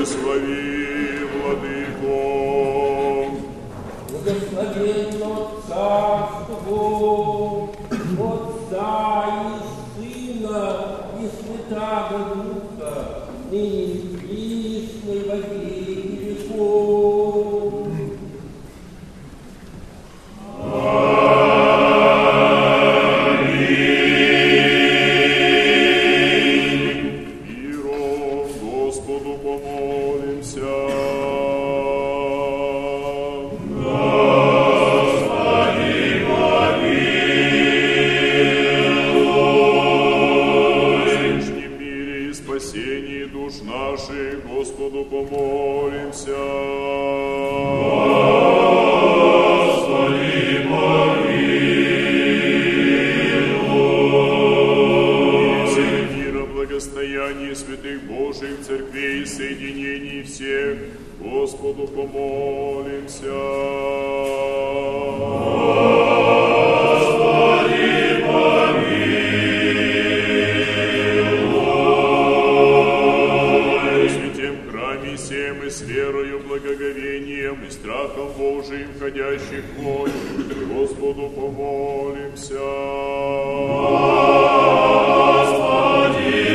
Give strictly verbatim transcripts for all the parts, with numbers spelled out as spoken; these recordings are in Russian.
Благослови, Владыко. Благословенно Царство Отца и Сына и Святаго Духа, ныне и присно и во веки веков. Миром Господу помолимся. Наших, Господу помолимся. Господи, помилуй. Всех мира, благостояние святых Божьих церквей и соединений всех, Господу помолимся. Господи, помилуй. Всем и с верою, благоговением и страхом Божиим, входящих в плоть, Господу помолимся. Господи,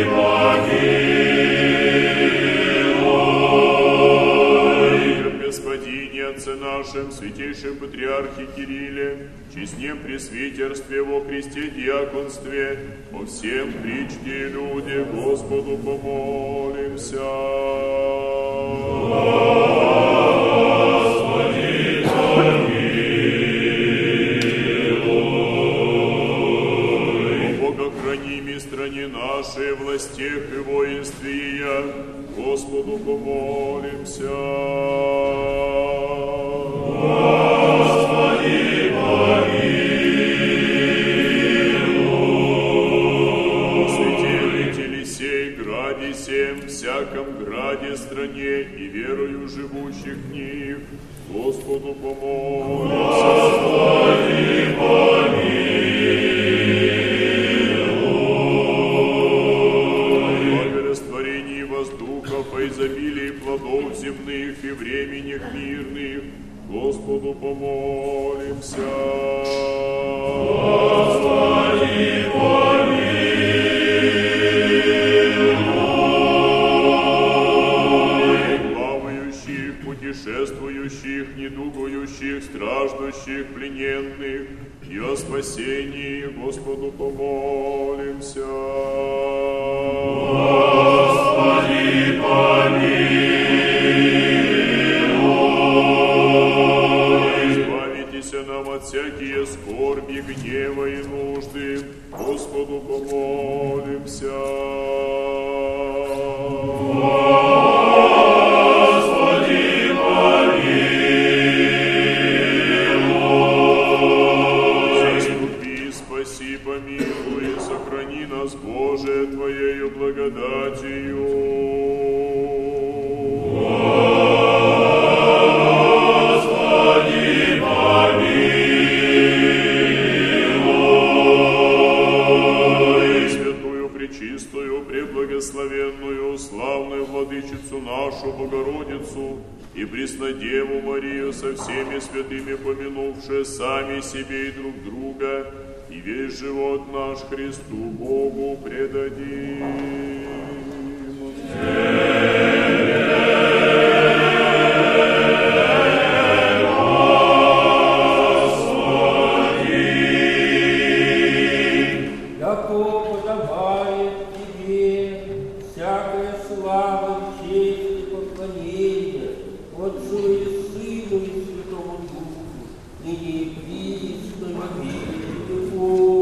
помилуй. Господине, Отце нашем, святейшем Патриархе Кирилле, честнем пресвитерстве во Христе диаконстве, по всем причне люди, Господу помолимся. Господи, помилуй. О богохраними стране нашей, властях и воинстве ее, Господу помолимся. Господи, помилуй. Святителей сей, граде сем, всяком граде, стране и верою живущих в них, Господу помолимся. Господи, помилуй. Благо растворении воздухов, по изобилии плодов земных и временях мирных, Господу помолимся. Господи, помилуй. Плавающих, путешествующих, недугующих, страждущих, плененных, и о спасении Господу помолимся. Господи, помилуй. Нам от всякие скорби, гнева и нужды, Господу помолимся. Господи, помилуй. Заступи, спаси, помилуй, сохрани нас, Боже, Твоею благодатью. Преблагословенную, славную Владычицу нашу Богородицу и Преснодеву Марию со всеми святыми помянувшие сами себе и друг друга, и весь живот наш Христу Богу предадим.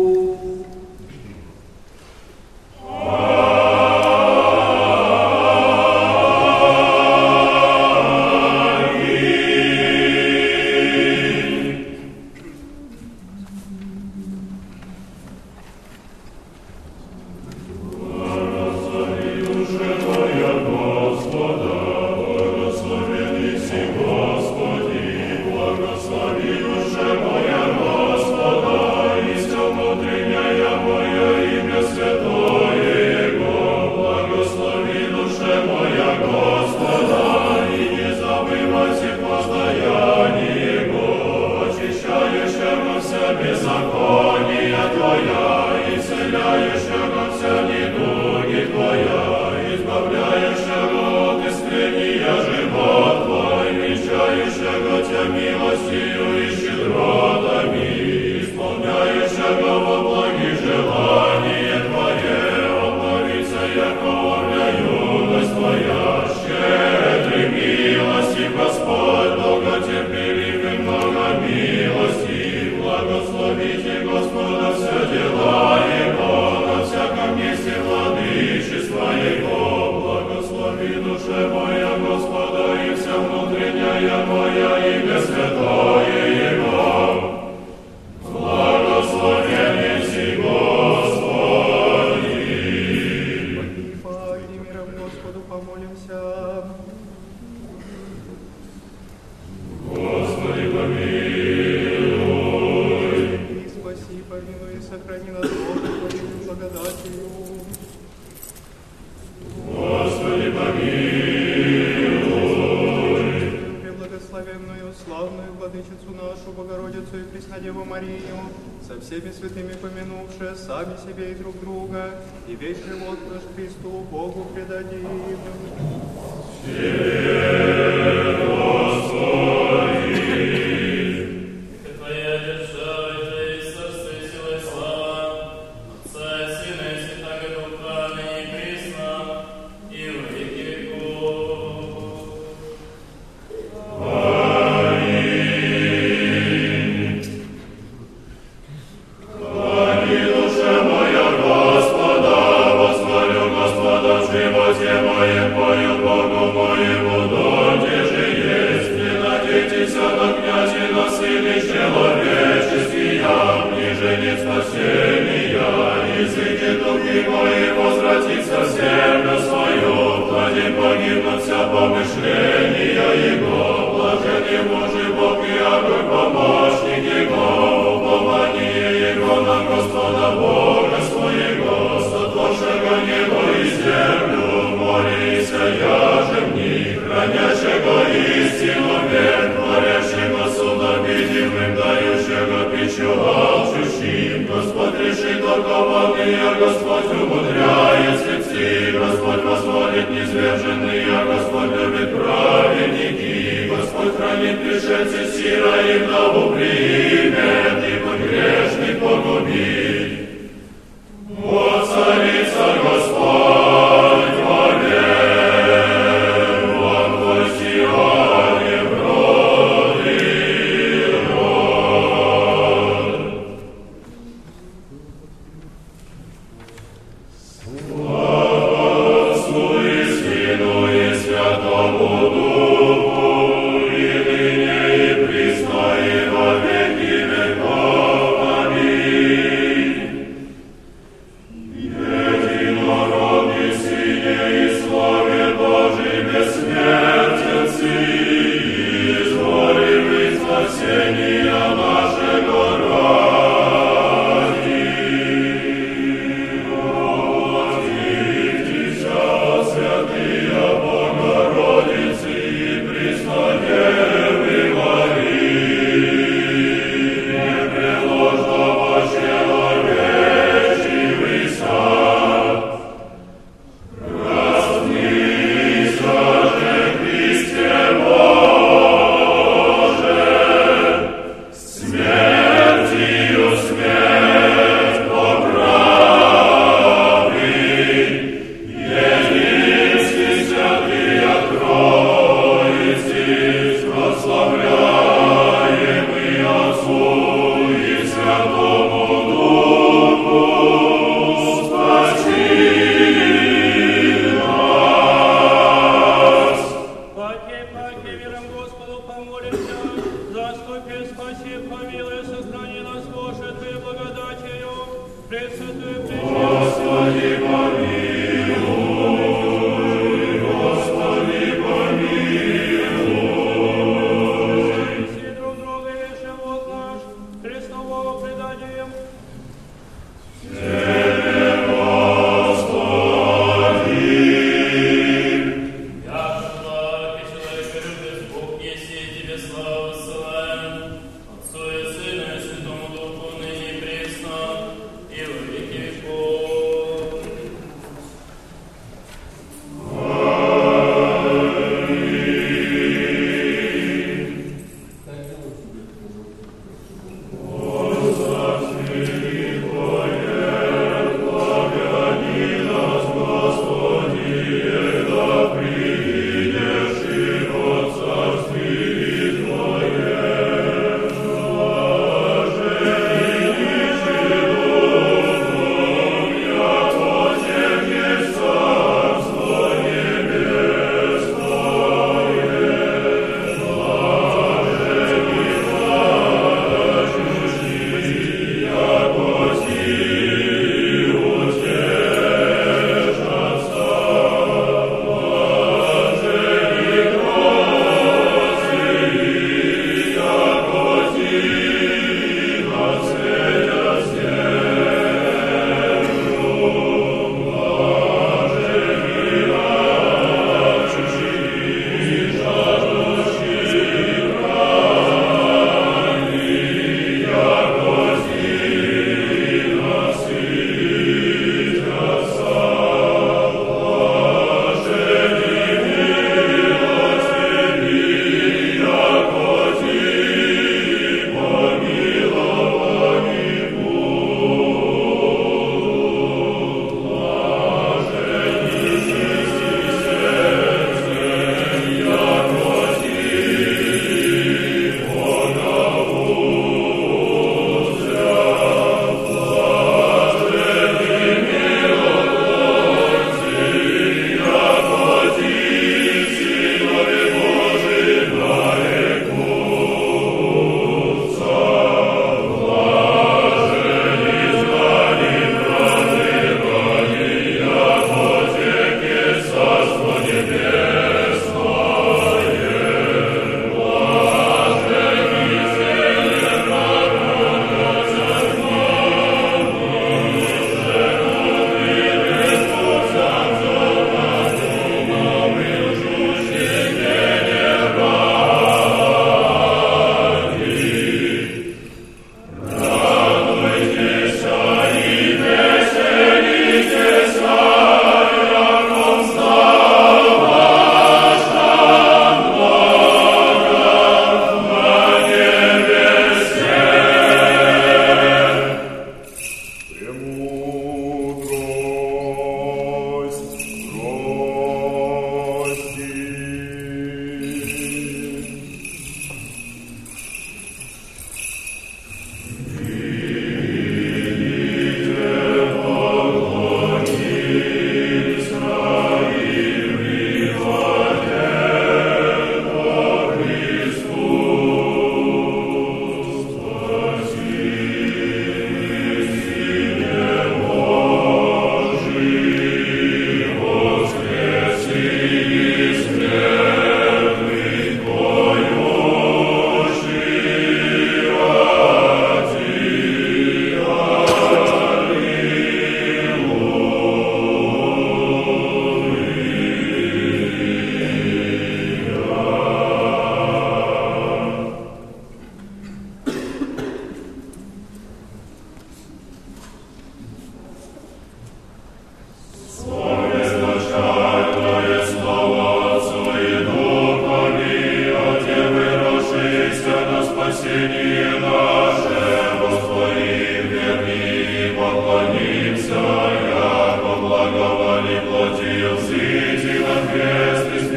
Amen. милостью и щедротами, исполняющего во благих желание Твое, обновится, яко орля юность Твоя, щедрый милостив Господь, долготерпелив и много милости, благословите Господа все дела Его, на всяком месте владычества Его, благослови душе моя Господа и вся внутренняя моя имя святое Его. Благословен еси Господи. Погибай, миром Господу помолимся. Господи, помилуй. И спаси, помилуй и сохрани нас, Бога Твоей благодатью. Господи, помилуй. Преблагословенную, славную владычицу нашу, Богородицу и Преснодеву Марию, со всеми святыми помянувшие сами себе и друг друга, и весь живот наш Христу Богу предадим. Присно и во веки веков. Аминь.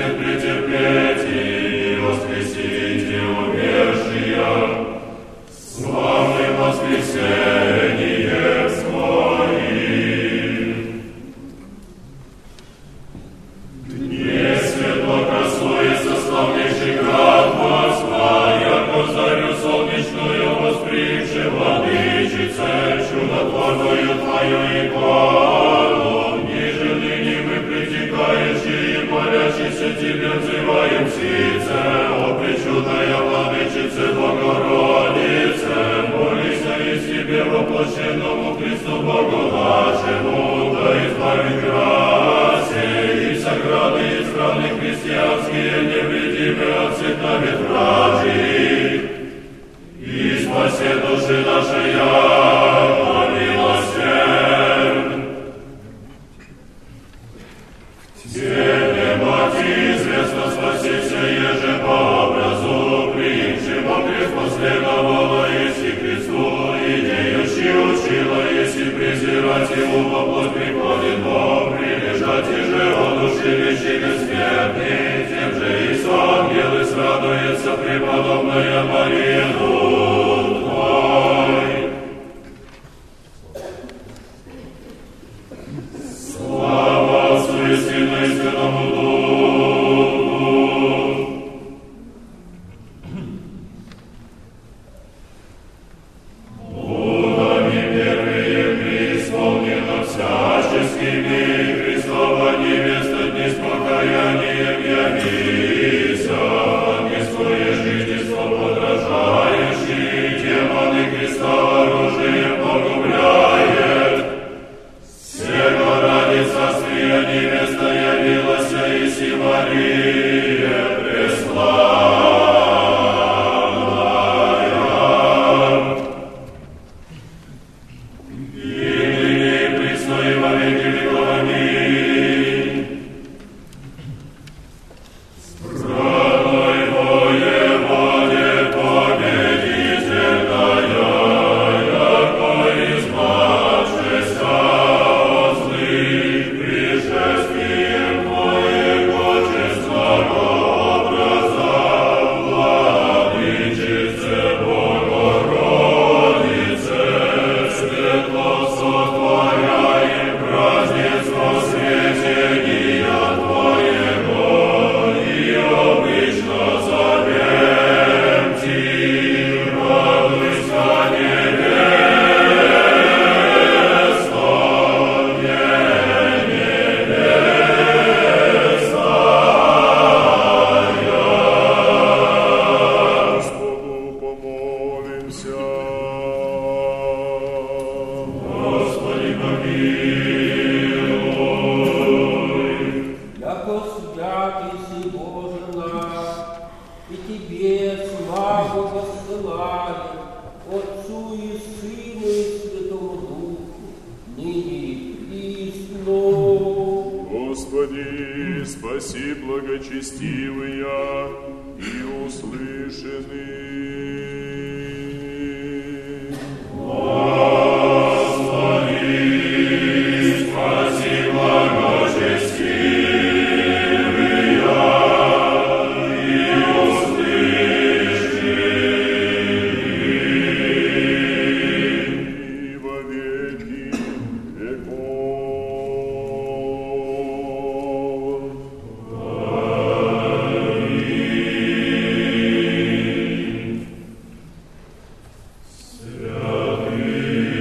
Святый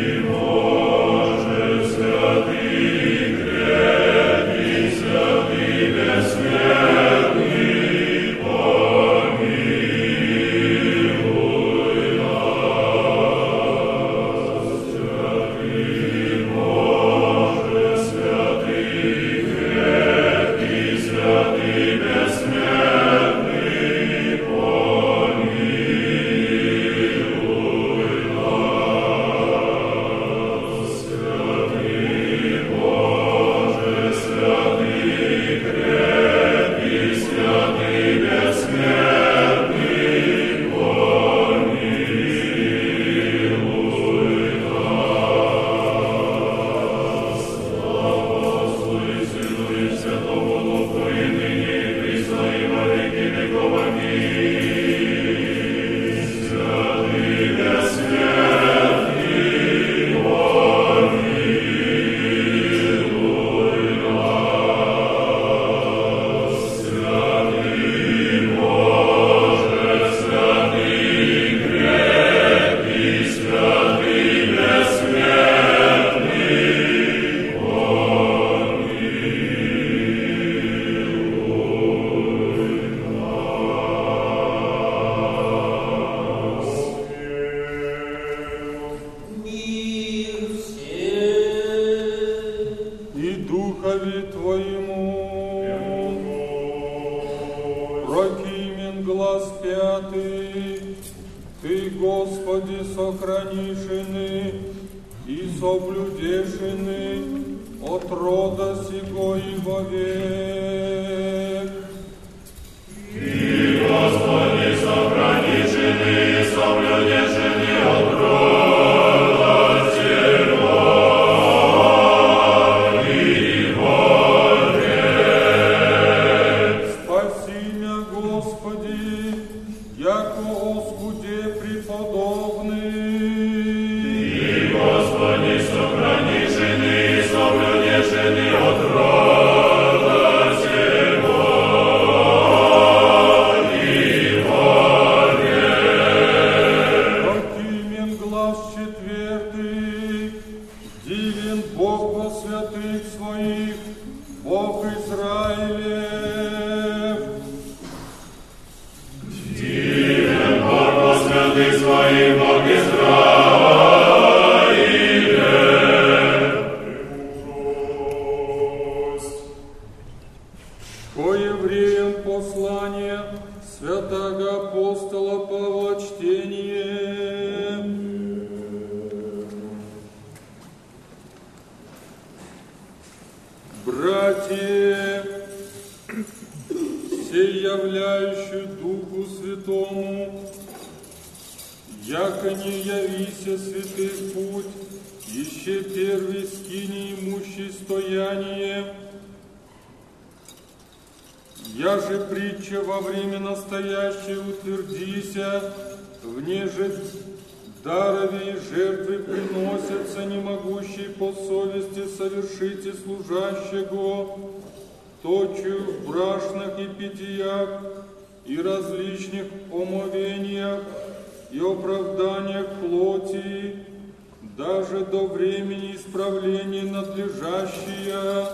прокимен глаз пятый, Ты, Господи, сохранишины и соблюдешины от рода сего и вовек. Ты, Господи, сохранишины и соблюдешины от рода сего и вовек. Спаси мя, Господи, яко оскуде преподобный. Ты, Господи, сохранишины и соблюдешины от рода сего и вовек. Прокимен глаз четвертый, дивен Бог во святых своих, Бог Израилев. Дивен Бог во святых своих, Бог Израилев. По евреям послание святого апостола Павла чтение. Братья, сей являющий Духу Святому, яко не явися святых путь, еще первый скини имущий стояние. Я же притча во время настоящее утвердися, внеже дарови и жертвы приносятся, не могущие по совести совершить и служащего, точию в брашнах и питьях, и различных омовениях, и оправданиях плоти, даже до времени исправления надлежащее.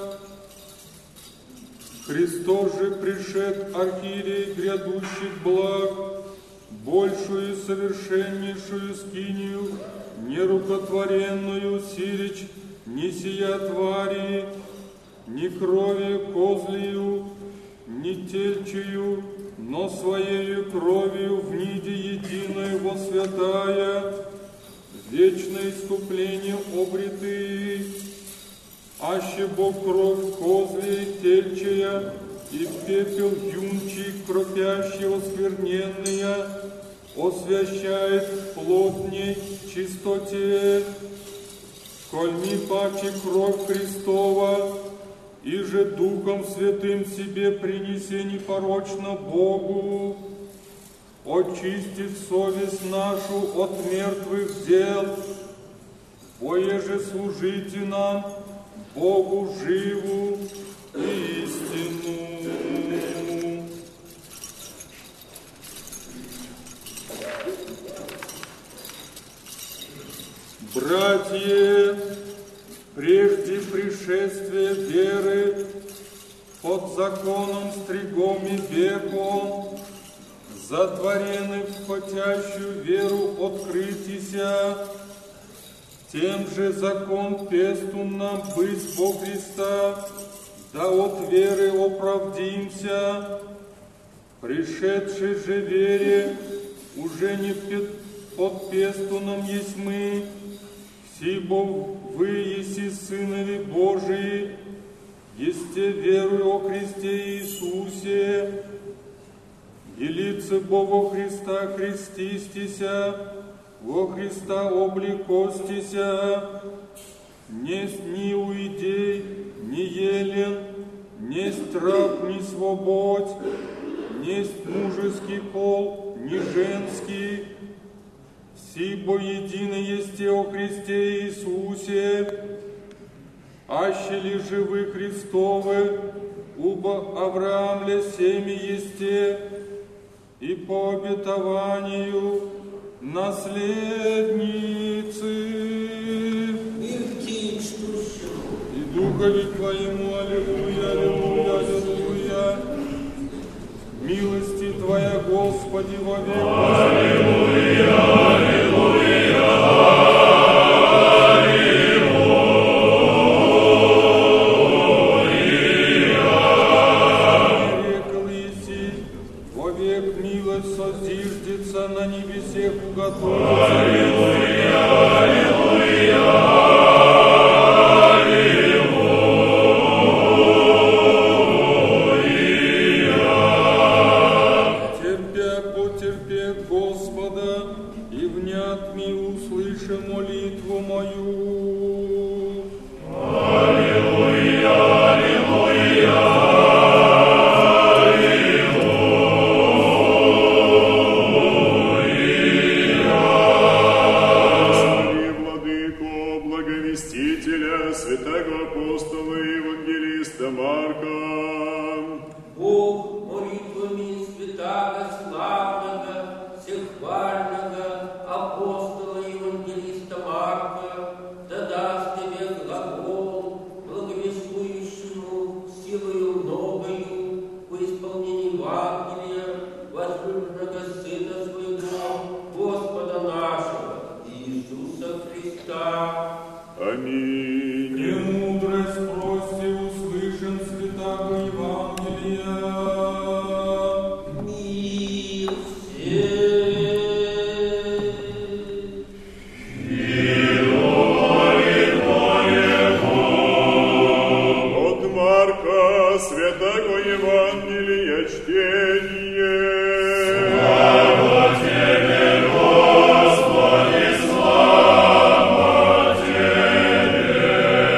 Христос же пришед архиерей грядущих благ, большую и совершеннейшую скинию, нерукотворенную сирич, не сия твари, ни крови козлию, ни тельчию, но своею кровью в ниде единой во святая, вечное искупление обретые, аще Бог кровь козлия тельчая и пепел юнчий кропящий оскверненная освящает плотней чистоте, коль ми паче кровь Христова, и же Духом Святым себе принесе непорочно Богу, очистит совесть нашу от мертвых дел, поеже служите нам, Богу живу истину. Братья, прежде пришествия веры под законом стригом и веком, затворены в хотящую веру открытися, тем же закон пестун нам быть во Христа, да от веры оправдимся, пришедшей же вере уже не под пестуном есть мы, сибо вы еси сынови Божии, есте верую о Христе Иисусе, и лице Бога Христа христистися, во Христа облекостися, несть ни уидей, ни елен, несть раб, ни свободь, несть мужеский пол, ни женский, сибо едино есте о Христе Иисусе, аще ли живы Христовы, убо Авраамля семя есте, и по обетованию наследницы. И Духови Твоему, аллилуйя, аллилуйя, аллилуйя. Милости Твоя, Господи, во век. Аллилуйя, аллилуйя, аллилуйя. Рекл еси, вовек милость созиждется на небесех уготовится. Аллилуйя, аллилуйя, аллилуйя. Терпя, потерпе Господа, и внят ми услыши молитву мою. Аллилуйя, аллилуйя, аллилуйя. Слави Владыку, благовестителя, святого апостола и евангелиста Марка. Бог молитвами святаго славного, всехвального апостола и евангелиста Марка да даст тебе глагол, благовествующему силою новою по исполнению Евангелия возлюбленного Сына Своего, Господа нашего, Иисуса Христа. Аминь. Премудрость прости услышан святаго Евангелия. Мир всем. От Марка святого Евангелия чтение. Слава Тебе, Господи, слава Тебе.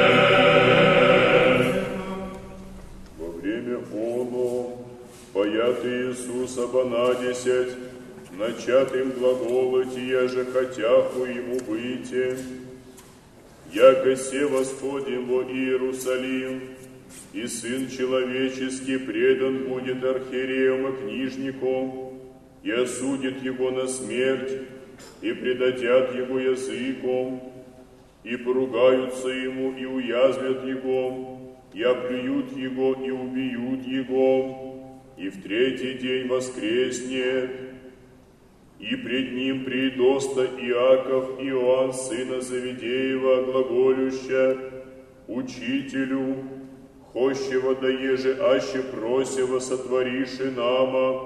Во время оно, поят Иисус обонадесять, начатым глаголать, еже хотяху ему выйти. Яко се восходим во Иерусалим, и Сын Человеческий предан будет архиереям и книжникам, и осудит его на смерть, и предадят его языком, и поругаются ему, и уязвят его, и оплюют его, и убьют его, и в третий день воскреснет. И пред ним придоста Иаков, Иоанн, сына Завидеева, глаголюща: Учителю, хощего да еже аще просева сотвориши нама.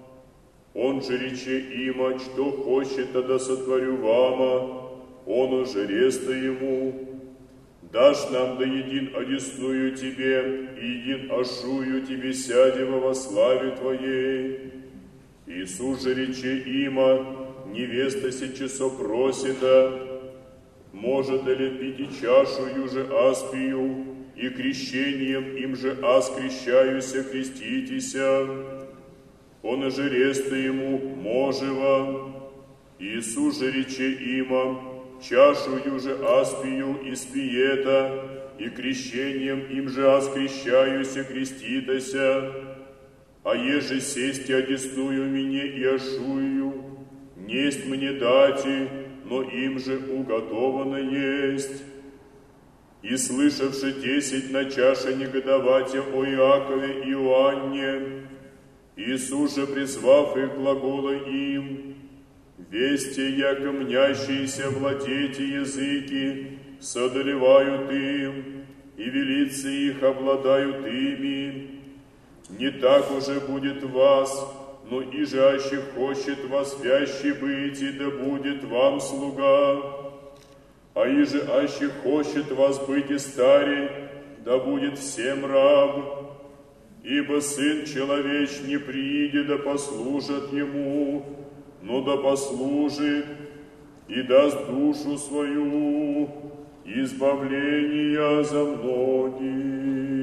Он же рече има, что хочет, да сотворю вама. Он уже реста ему: дашь нам да един одесную тебе, и един ашую тебе сядева во славе твоей. Иисус же рече има: невеста сечесо просита, может ли пить и чашу юже аспию, и крещением им же аскрещаюся креститеся. Он же реста ему: можева. Иисус же рече има: чашу юже аспию испиета, и крещением им же аскрещаюся креститеся. А еже сесть одесную мне и ошую, несть мне дати, но им же уготовано есть. И слышавши десять на чаше негодоватя о Иакове и Иоанне, Иисус же, призвав их, глагола им: вести, яко мнящиеся владейте языки, содолевают им, и велицы их обладают ими. Не так уже будет вас, но и жаще хочет вас вяще быть, и да будет вам слуга. А иже аще хочет вас быть и старей, да будет всем раб. Ибо Сын Человеч не приидет, да послужат Ему, но да послужит и даст душу свою избавления за многих.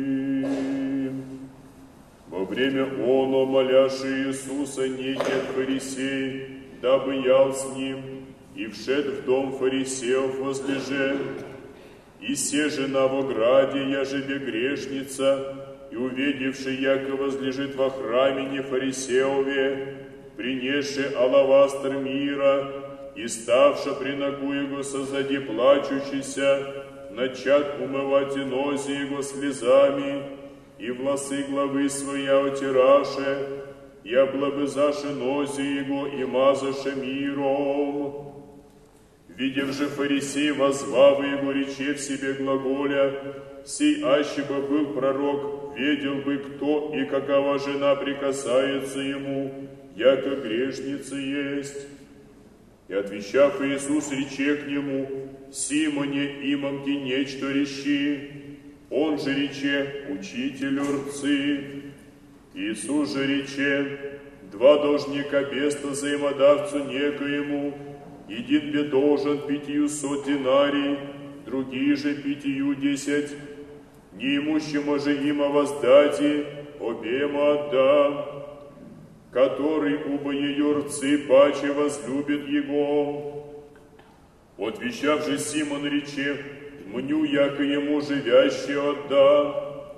Во время оно, моляши Иисуса, некий фарисей, дабы ял с ним, и вшед в дом фарисеев возлеже. И се жена в ограде, яжебе грешница, и увидевши, яко возлежит во храме не фарисеове, принесши алавастр мира, и ставша при ногу его созади плачущийся, начат умывать и нози его слезами, и волосы главы своя отираше, и облобызаше нози его, и мазаше миром. Видев же фарисей, воззвав его, рече в себе глаголя: сей аще бы был пророк, видел бы кто и какова жена прикасается ему, яко грешница есть. И отвечав Иисус, рече к нему: Симоне, имамки нечто речи. Он же рече: Учителю рцы. Иисус же рече: Два должника беста взаимодавцу некоему, един бе должен пятью сот динарий, другие же пятью десять. Неимущему же има воздати, обема отдам, который убо ее рцы паче возлюбит его. Отвечав же Симон рече: Мню, яко ему живящий отдам.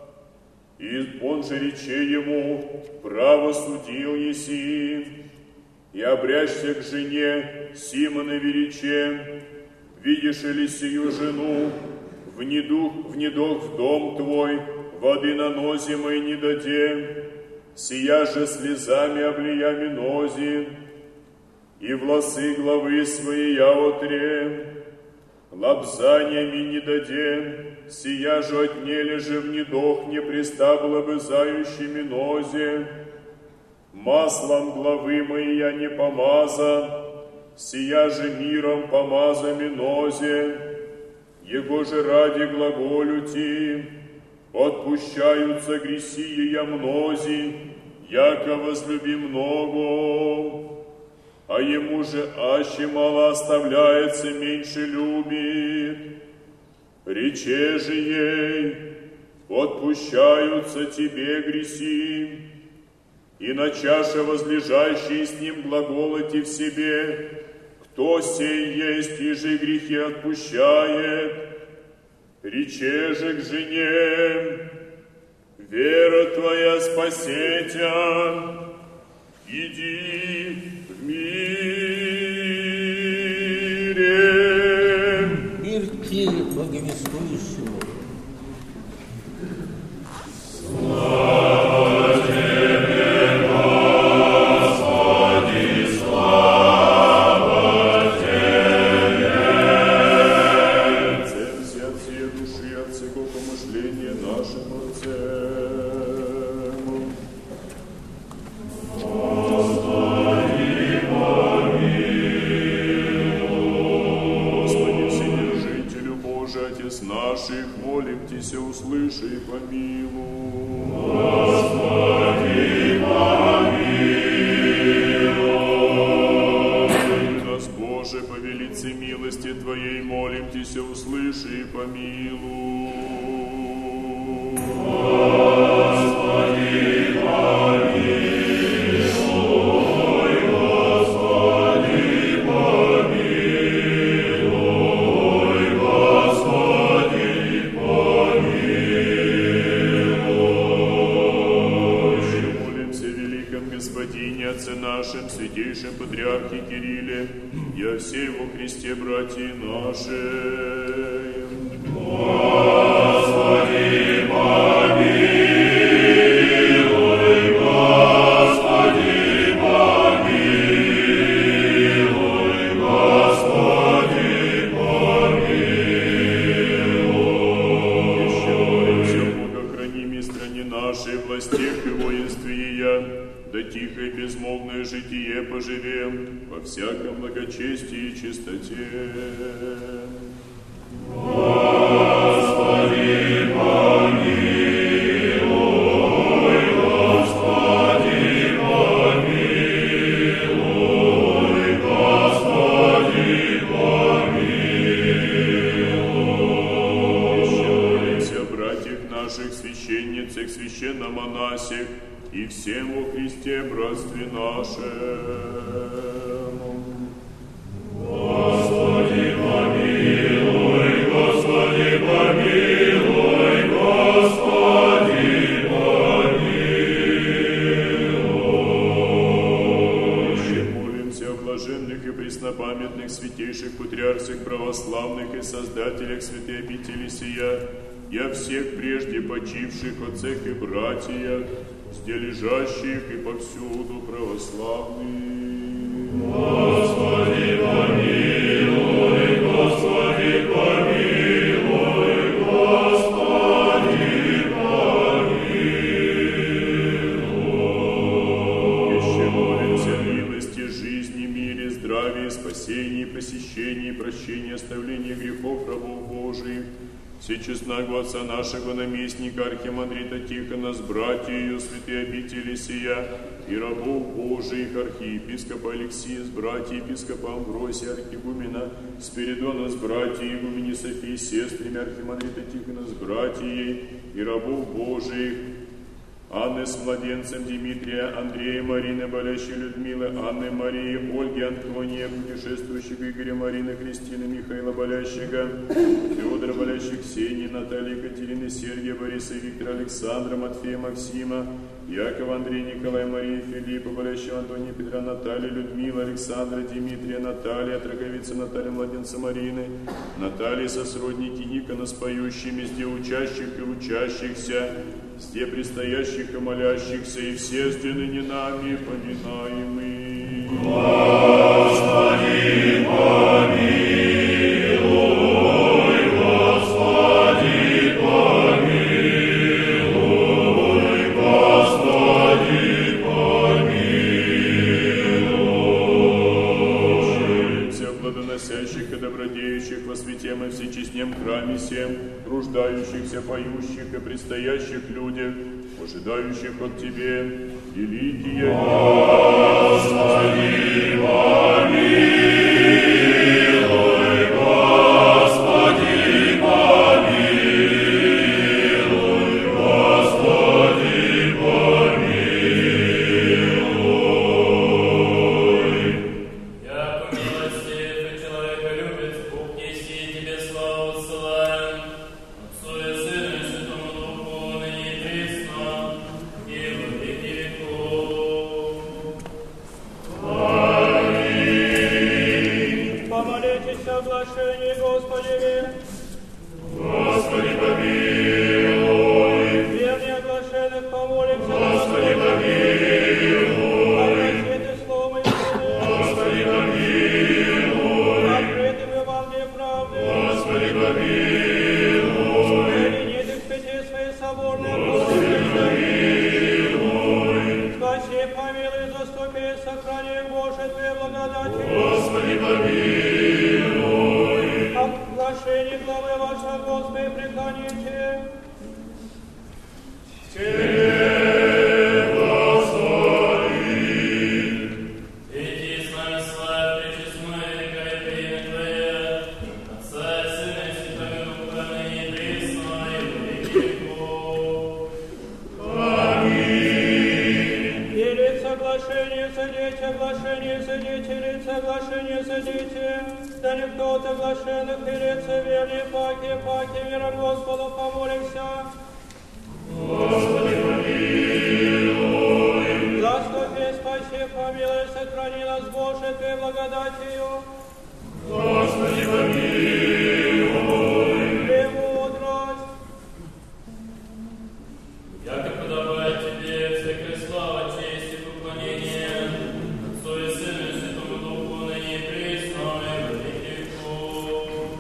И он же рече ему: Право судил еси. И обрящся к жене Симонове рече: Видишь ли сию жену? В недух, в недох в дом твой, воды на нозе мои не даде, сия же слезами облиями нози, и волосы главы своей я отре, лапзаниями не даде, сия же отнели же в недох не пристабла вызающими нозе, маслом главы моей я не помаза, сия же миром помазами нозе, его же ради глаголю ти, отпущаются грехи я мнози, яко возлюби много, а ему же аще мало оставляется, меньше любит. Рече же ей: отпущаются тебе грехи, и на чаше возлежащей с ним глаголоти в себе: кто сей есть, и же грехи отпущает. Рече же к жене: вера твоя спасет тебя, иди в мире. Мир тебе, благовествующему. Слава тебе, Господи, слава тебе. Отце, все от всей души, от всего помышления нашего Отца. Наших, молим Тися, услыши и помилуй. Господи, помилуй. Нас, Боже, по велице милости Твоей, молим Тися, услыши и помилуй. Господи, помилуй. Отце нашим, святейшем Патриархе Кирилле, и о всей во Христе братья наши. Господи, помилуй, Господи, помилуй, Господи, помилуй. Еще молимся, Бога, храни ми стране нашей, властях и воинстве ее, да тихо и безмолвное житие поживем во всяком благочестии и чистоте. Господи, помилуй, Господи, помилуй, Господи, помилуй. Еще молимся о братьях наших, священницах, священномонасях, и всем во Христе братстве нашем. Господи, помилуй, Господи, помилуй, Господи, помилуй. Еще молимся о блаженных и преснопамятных святейших патриарсах православных и создателях святой обители сия, и о всех прежде почивших отцах и братьях, где лежащих и повсюду православных. Господи, помилуй, Господи, помилуй, Господи, помилуй. здравие, спасение, посещение, прощение, оставление грехов рабов Божиих, всечестного Отца нашего наместника, архимандрита Тихона, с братья ее, святые обители сия, и рабов Божиих, архиепископа Алексия, с братья епископа Амвросия, архигумена Спиридона, с братья игумени Софии, сестрами архимандрита Тихона, с братьей и рабов Божиих, Анны с младенцем Дмитрия, Андрея, Марины, болящей Людмилы, Анны, Марии, Ольги, Антония, путешествующих Игоря, Марины, Кристины, Михаила, болящего, Федора, болящих Ксении, Натальи, Екатерины, Сергия, Бориса, Виктора, Александра, Матфея, Максима, Якова, Андрея, Николая, Марии, Филиппа, болящего Антония, Петра, Натальи, Людмила, Александра, Дмитрия, Наталья, Троговица, Наталья, младенца Марины, Наталья, сосродники Никона, с поющими, везде учащих и учащихся, все предстоящих и молящихся, и все стены не нами поминаемые. Господи, помилуй, Господи, помилуй, Господи, помилуй. Всех плодоносящих и добродеющих во святем и всечестнем храме всем, труждающихся, поющих и предстоящих людях, ожидающих от Тебе великие. Господи, помилуй, Господи, помилуй, Господи, помилуй. Яко милостив и человеколюбец, Бог неси Тебе славу ссылаем, Отцу и Сыну и Святому Духу, ныне и присно, и во веки веков. Аминь. Помолитесь о блажении Господи. Господи, помилуй. Вернее оглашенных помолимся. Господи, помилуй. Обращайте словом истины. Господи, помилуй. Открытым Евангелием правды. Господи, помилуй. Соедините к пяти свои соборные Господи, помилуй. Спаси, помилуй, заступи, сохрани, Боже, Твоей благодати. Господи, помилуй. Оглашение главы вашего, Господи, преклоните. Иди с нами, славь, пречестное великое имя Твое, Отца и Сына и Святого Духа, ныне и присно, и во веки веков. И лица оглашения садите, оглашение садите, лица оглашения садите. Да никто от оглашенных и лица вернее, паки, паки, миром Господу помолимся. Господи, помилуй. Заступи, спаси, помилуй, сохрани нас, Боже, Твоей благодатью. Господи, помилуй. Премудрость. Яко подобает Тебе всякая слава, честь и поклонение, Отцу и Сыну и Святому Духу, ныне и присно, и во веки веков.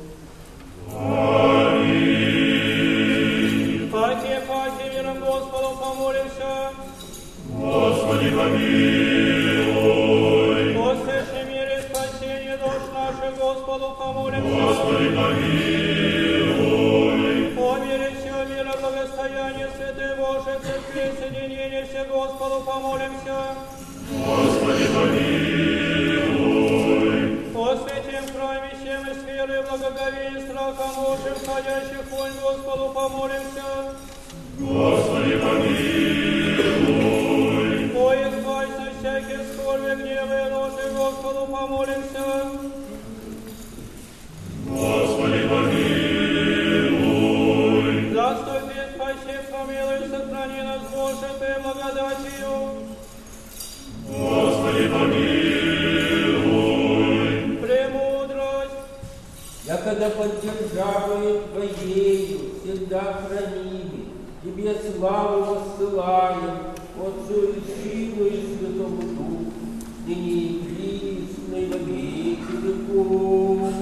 Паки, паки, миром Господу помолимся. Господи, помилуй. Послушай мире спасение душ наших, Господу помолимся. Господи, помилуй. О мире всего мира, благостояние Святой Божией Церкви, соединение все, Господу помолимся. Господи, помилуй. О святем храме всем и с верой, благоговением, страхом Божьим, входящих вон, Господу помолимся. Господи, помилуй. О избавься всяких скорби, гнева и ложи, Господу помолимся. Господи, помилуй. Заступи, спаси, помилуй, сохрани нас, Боже, Твоей благодатью. Господи, помилуй. Премудрость. Якогда под державою Твоею всегда храними, Тебе славу воссылаем, Отцу и Сыну и Святому Духу, ныне и присно и во веки веков.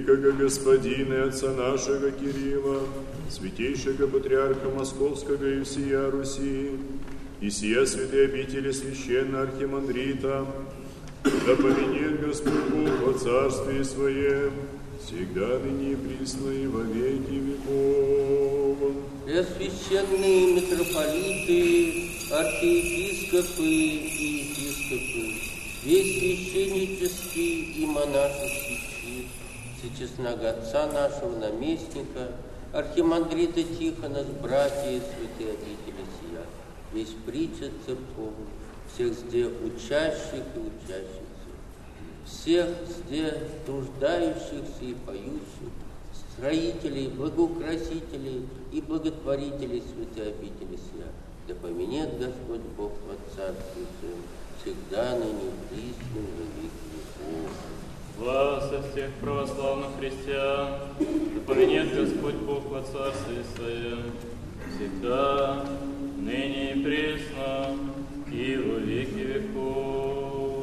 великого господина и отца нашего Кирилла, святейшего патриарха Московского и всея Руси, и сия святые обители священного архимандрита, да поменет Господь Бог во царстве Своем, всегда ныне и присно и во веки веков. Преосвященные митрополиты, архиепископы и епископы, весь священнический и монашеский чин, всечестного отца нашего наместника, архимандрита Тихона с братья святые обители сия, весь причет церковный, всех зде учащих и учащихся, всех зде труждающихся и поющих, строителей, благоукрасителей и благотворителей святой обители сия, да поменет Господь Бог во Царстве Своем, всегда ныне присно во веки веков. Слава со всех православных христиан, да поменет Господь Бог во Царстве Своем, всегда, ныне и присно, и во веки веков.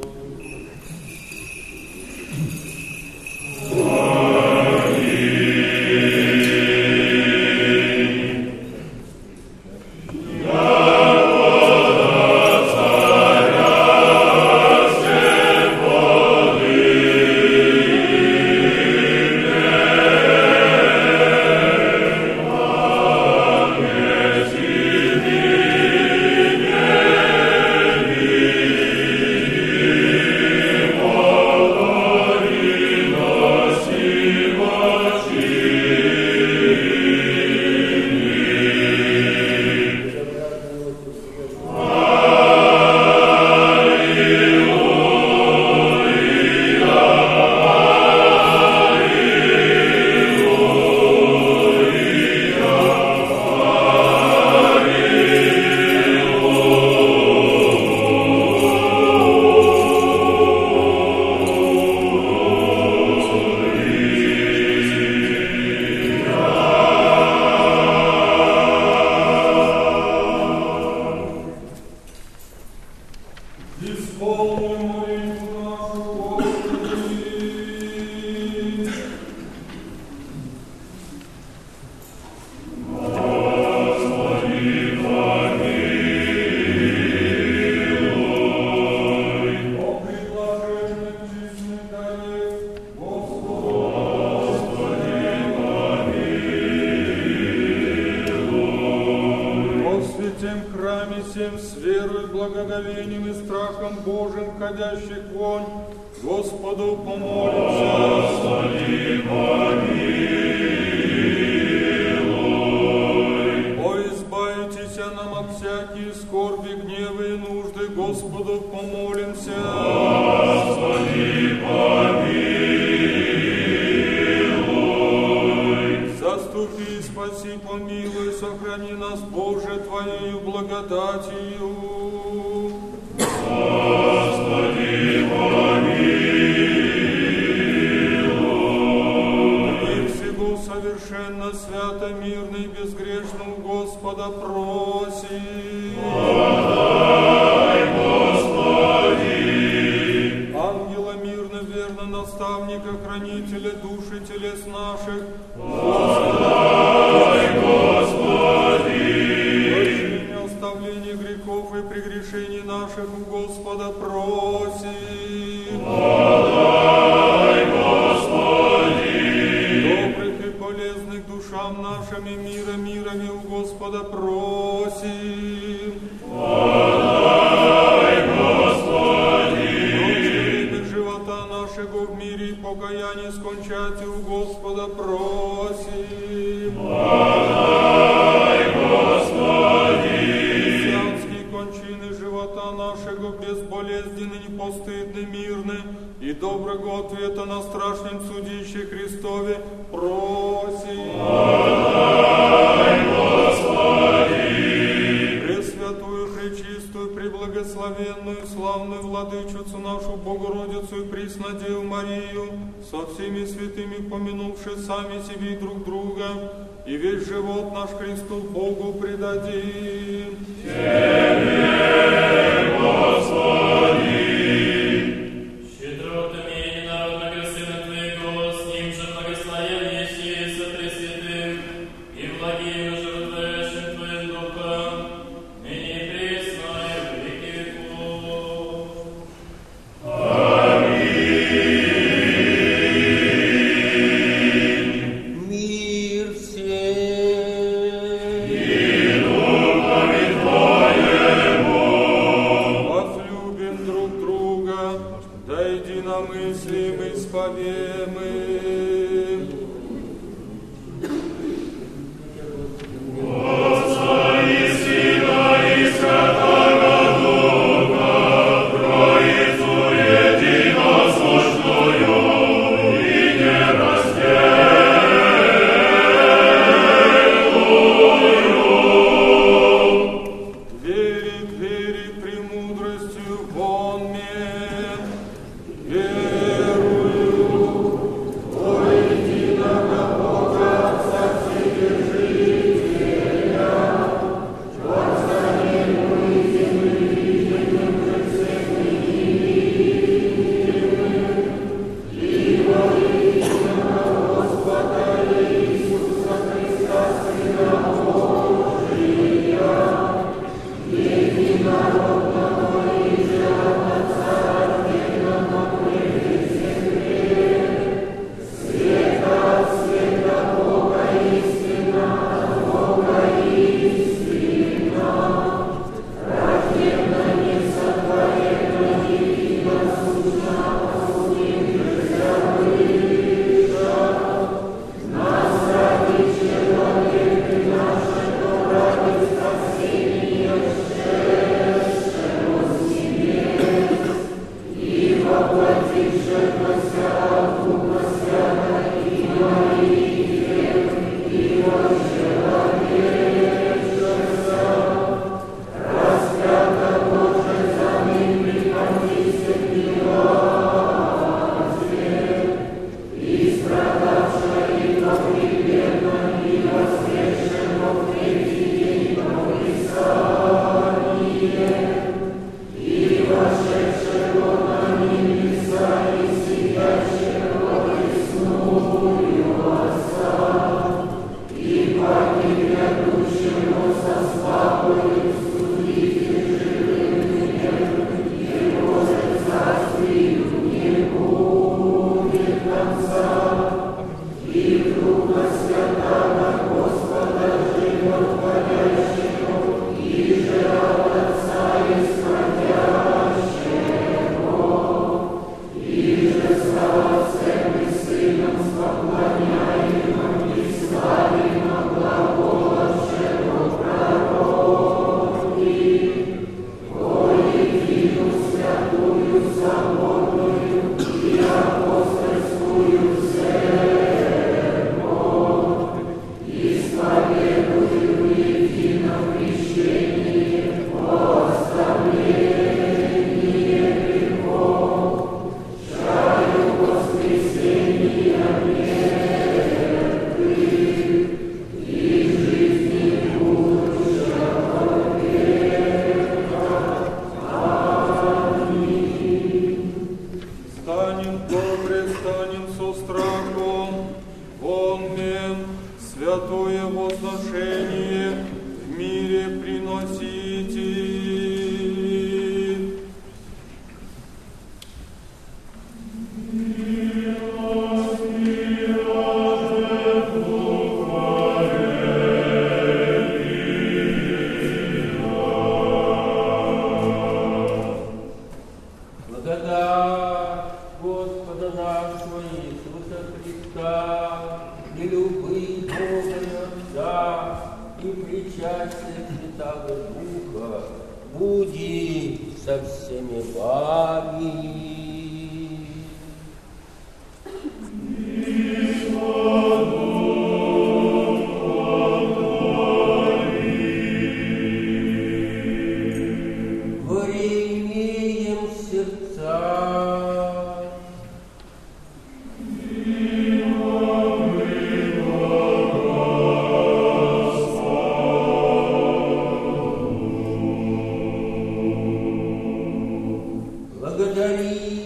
Щедротами и народного Сына Твоего, с ним же благословен повемы. Благодари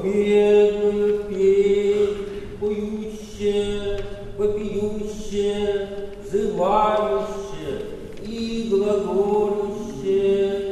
победную пей, поющая, вопиющая, взывающая и глаголющая.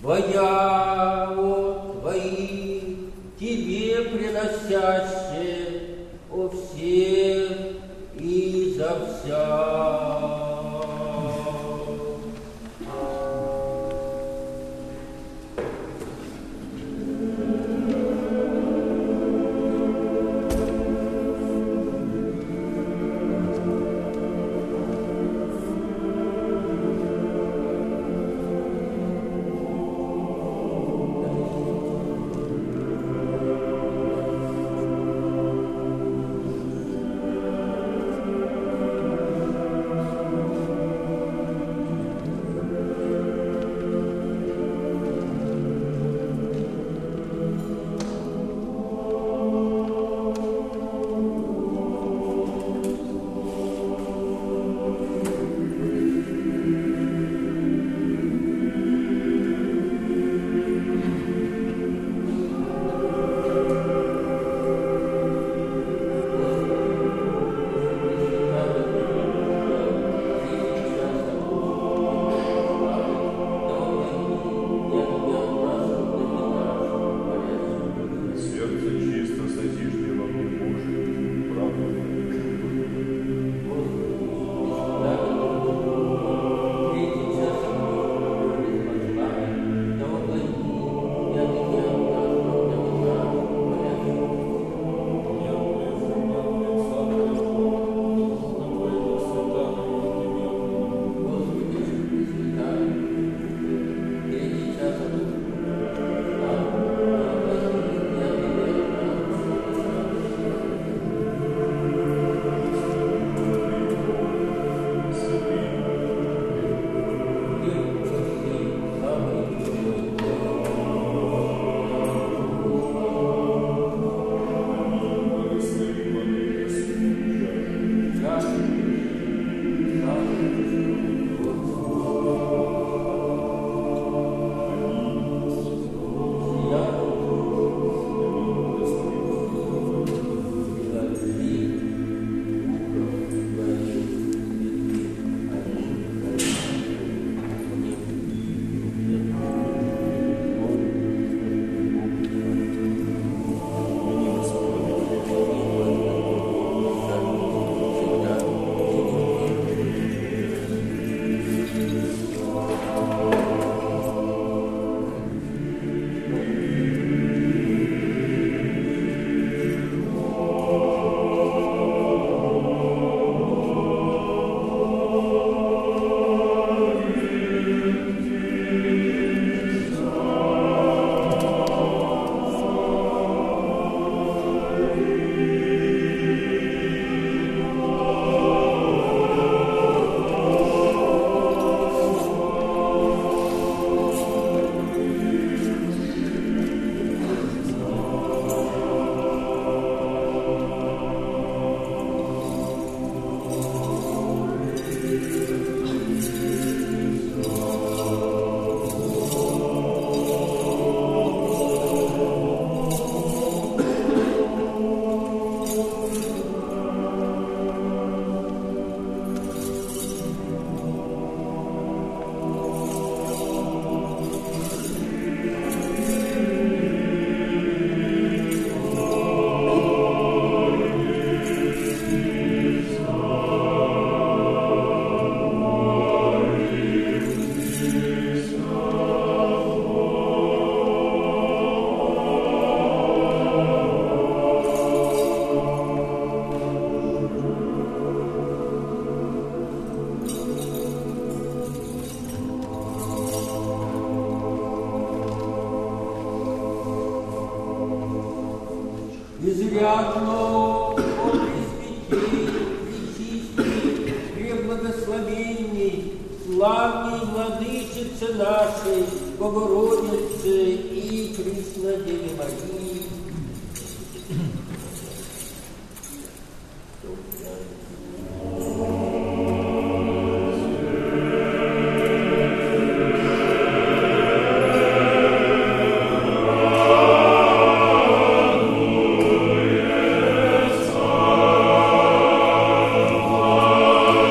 Твоя вот Твои, Тебе приносящие о всех и за вся. Изрядно, о Пресвятей, Пречистей, Преблагословенней, славней Владычице нашей, Богородице и Преснодеве Марии.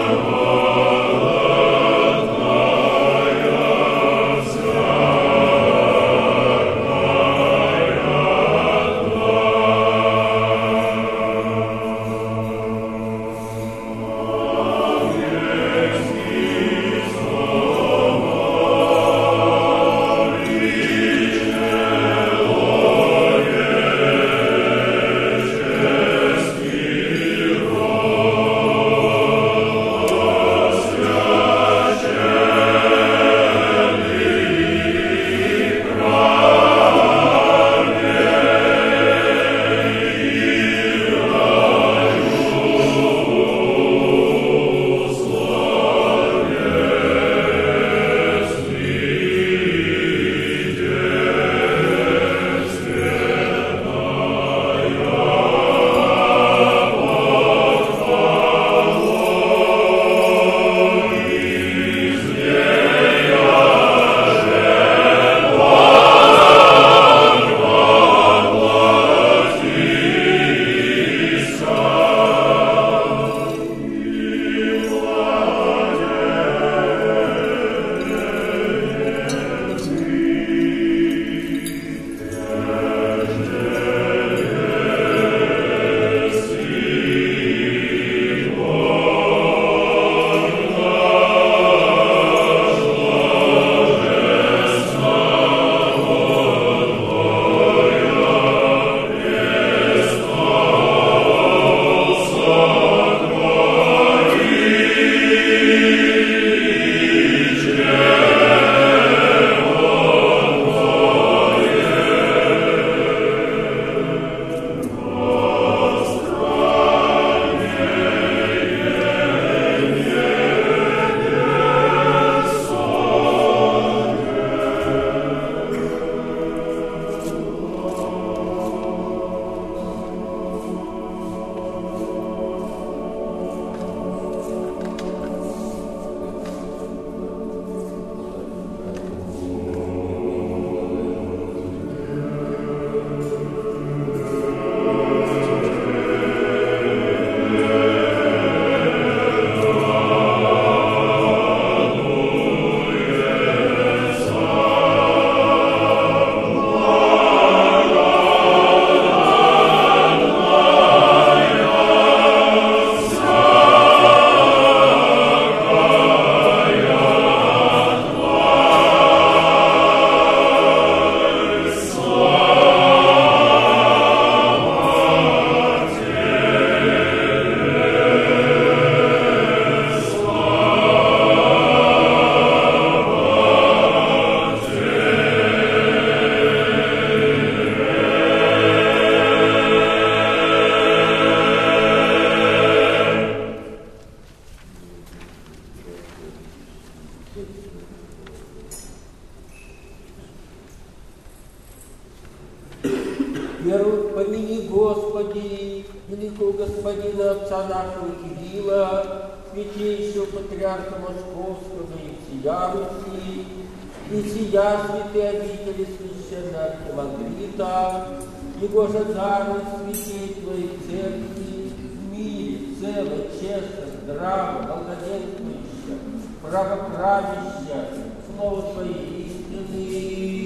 Amen. Первых помяни, Господи, великого господина отца нашего Кирилла, святейшего патриарха Московского и всея Руси, и сия святые обители священного архимандрита, его же дарует святей Твоей церкви, в мире, цело, честно, здраво, благоденствующе, правоправяще, слово Твоей истины.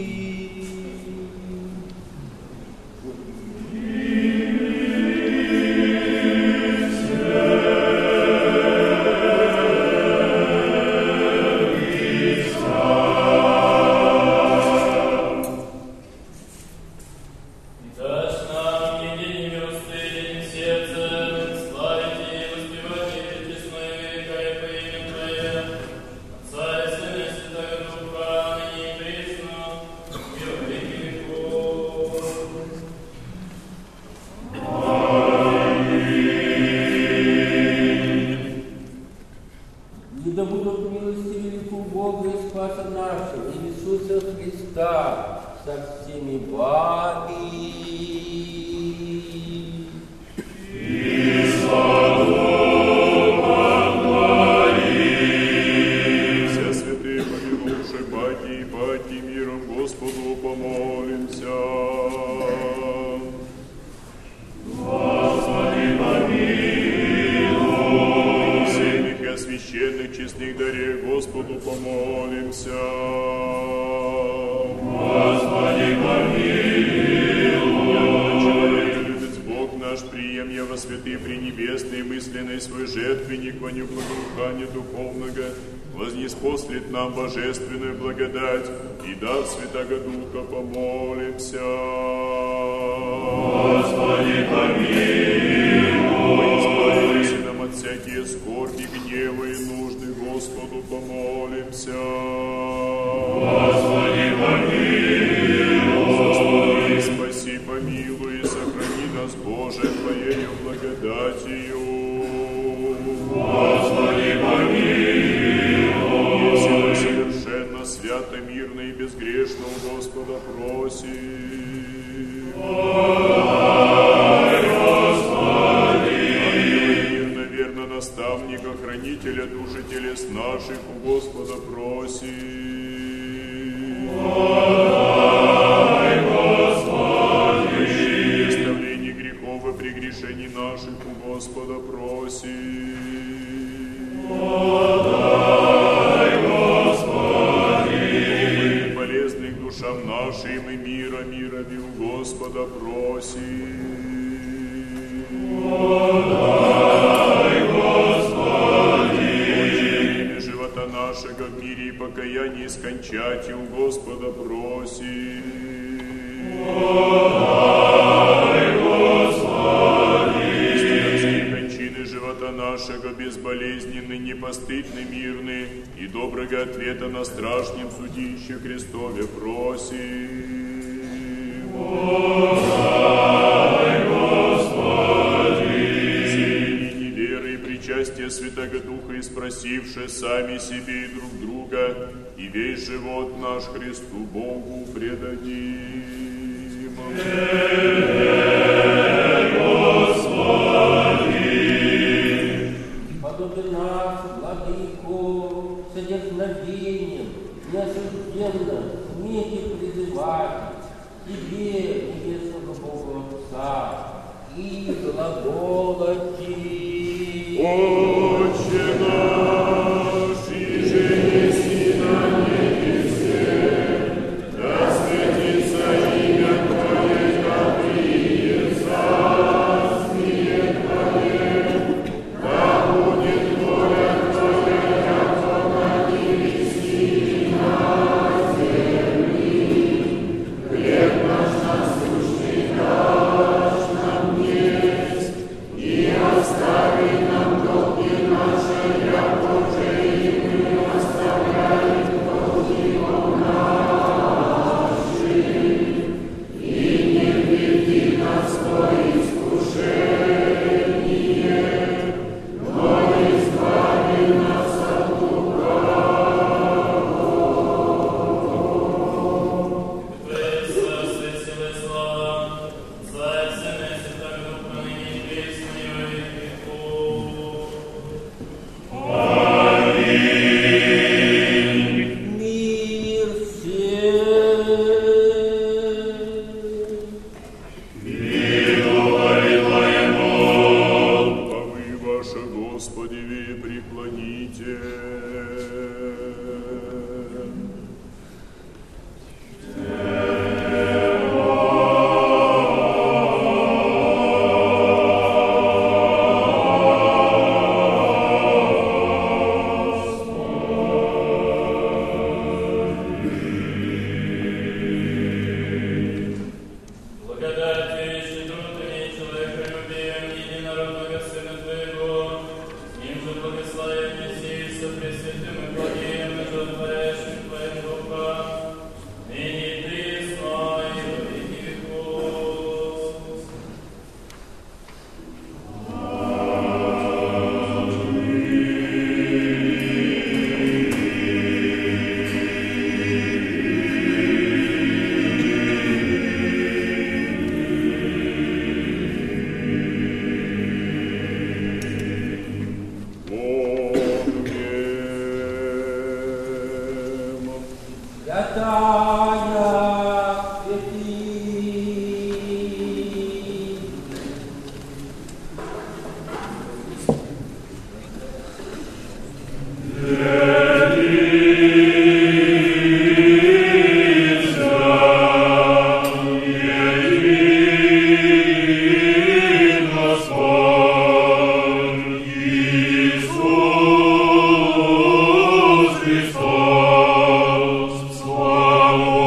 Вознеспослит нам божественную благодать и дар Святаго Духа, помолимся. Господи, помилуй. Избавился нам от всякие скорби, гнева и нужды, Господу помолимся. Господи, помилуй. Спаси, помилуй и сохрани нас, Боже, Твоею благодатью. Господи, помилуй. Совершенно, свято, мирно и безгрешно у Господа просим. Ой, Господи! Мирно, верно, наставника, хранителя души телес наших у Господа просим. Ой, Господи! Прощение, оставление грехов и прегрешений наших у Господа просим. Душам нашим и мира, мирами у Господа просим. Подай, Господи! Очи живота нашего в мире и покаянии скончать и у Господа просим. Подай, Господи! Истинные кончины живота нашего безболезненны, непостыдны, мирны, и доброго ответа на страшном судище Христове просим. Подай, Господи! Зелени веры и причастия Святаго Духа и спросивши сами себе и друг друга, и весь живот наш Христу Богу предадим. Подобен нас, Владыку, с дерзновением, неосужденно, смейте призывать Тебе, небесного Бога Отца, и глаголати. Отче наш, иже еси на небесе, да святится имя Твое, да придет царствие Твое, да будет воля Твоя, яко на небеси и на земли. Хлеб наш насущный дашь нам днесь, и остави нам долги наши, яко святая святых. Слава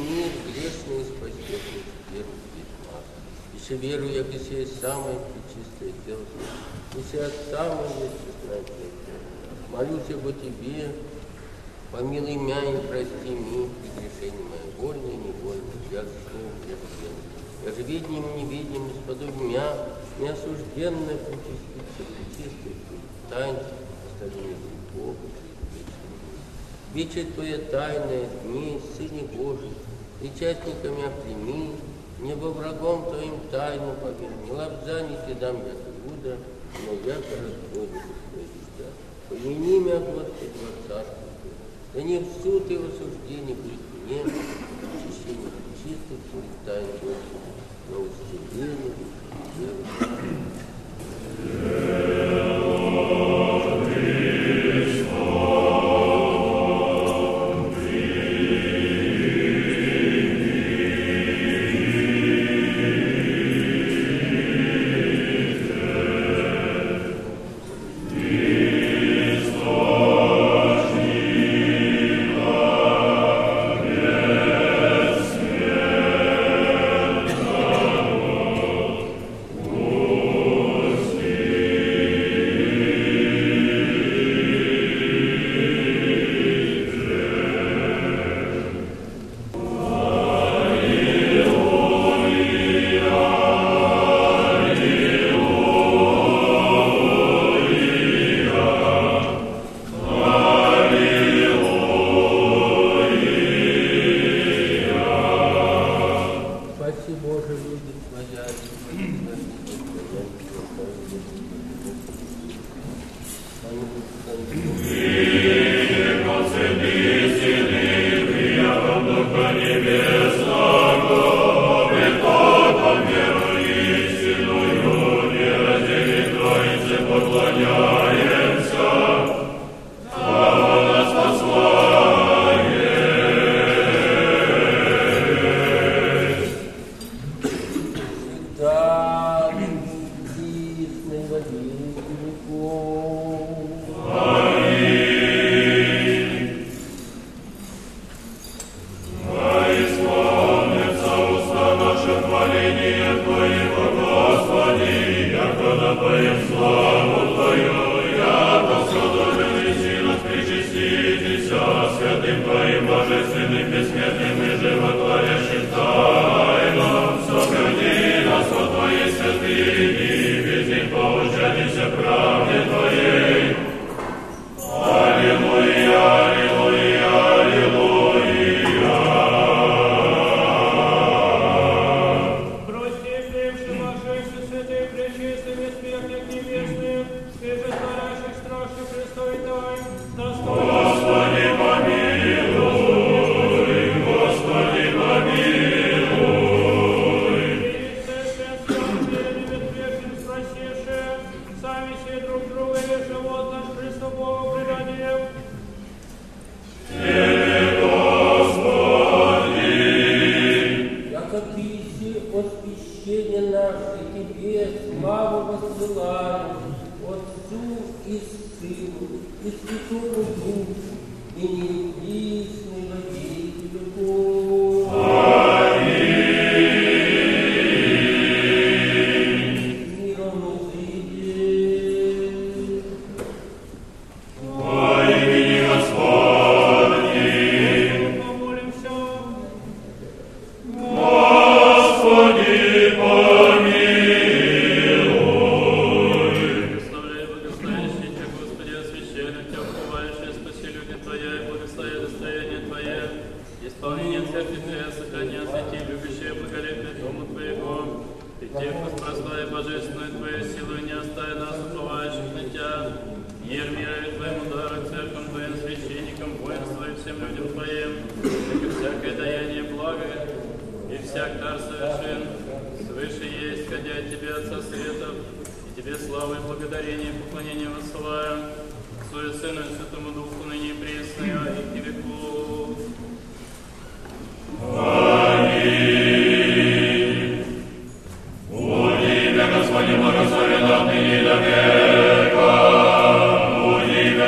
мир грешный и спасет первых нас. Еще верую, як и сей самое пречистое тело, и сей самое естественное тело. Молюсь об тебе, помилуй меня и прости мне прегрешение мое, вольное и невольное, я за словом прежденно. Я же видним и невидим, исподобие меня, неосужденное причаститься, причистое, таинство, оставление грехов, вече Твоя тайная дни, Сыне Божий, причастниками прими, небо врагом Твоим тайну поверь, не лобза, не следам я Иуда, но я раскрою Твои дитя. Помяни меня, Господи, во царстве Твое, да не в суд и в осуждение будет мне, очищение чистых Твоих тайн, Господи, но исцеление веры.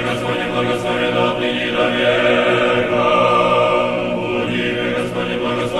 Господи, благословен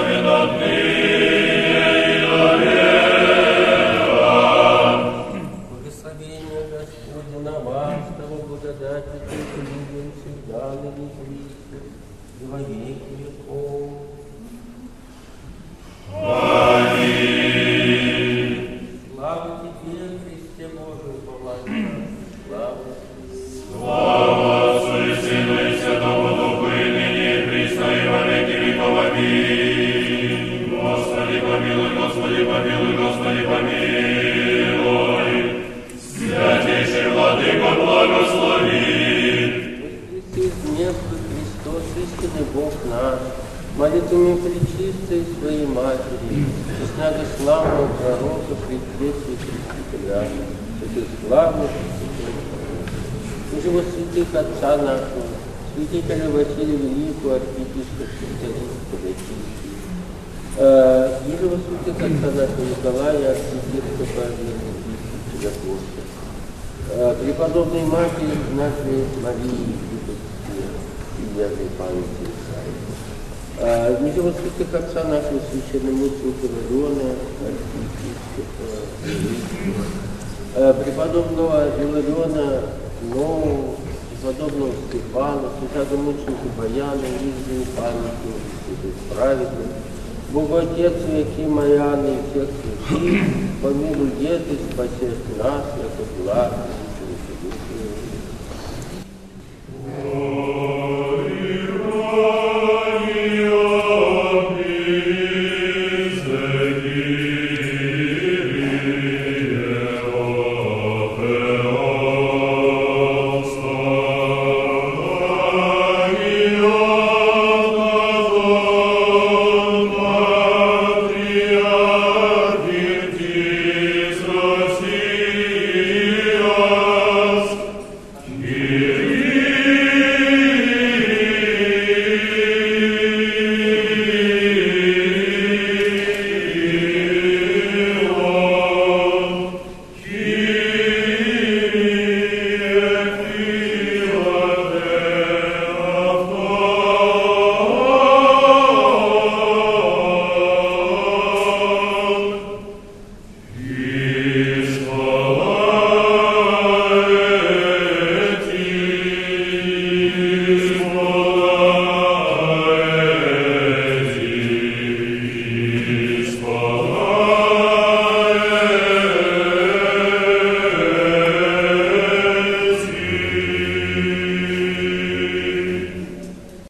помилуй, Господи, помилуй, Господи, помилуй. Святейший Владыка, благослови. Воскресе из мертвых Христос, истинный Бог наш, молитвами пречистой своей Матери, и сняли славного пророка, предтечи Христителя, святых славных и живо святых Отца нашего, святителя Василия Великого, архиепископа Подотический, и живо святых Отца нашего Николая, архиепископа Чудотворца, преподобной Матери нашей Марии и верной памяти Исаии. И живо святых Отца нашего священномученика Илариона, архиепископа, преподобного Илариона Нового, преподобного Стефана, святого-мученика Баяна, истинной памяти святых праведных, Богу Отецу Якима Иоанна и всех святых, помилуй, Дед, и спасешь нас, яко благ.